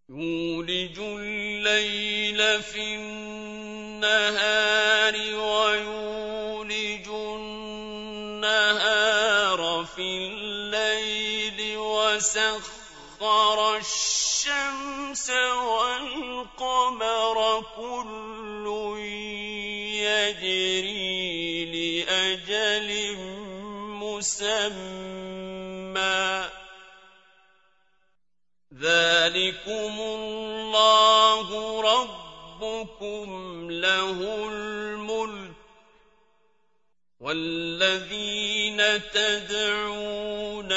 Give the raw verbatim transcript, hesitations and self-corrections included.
يولج الليل في النهار ويولج النهار في الليل وسخر الشمس والقمر كل يجري لأجل مسمى ذلكم الله ربكم له الملك والذين تدعون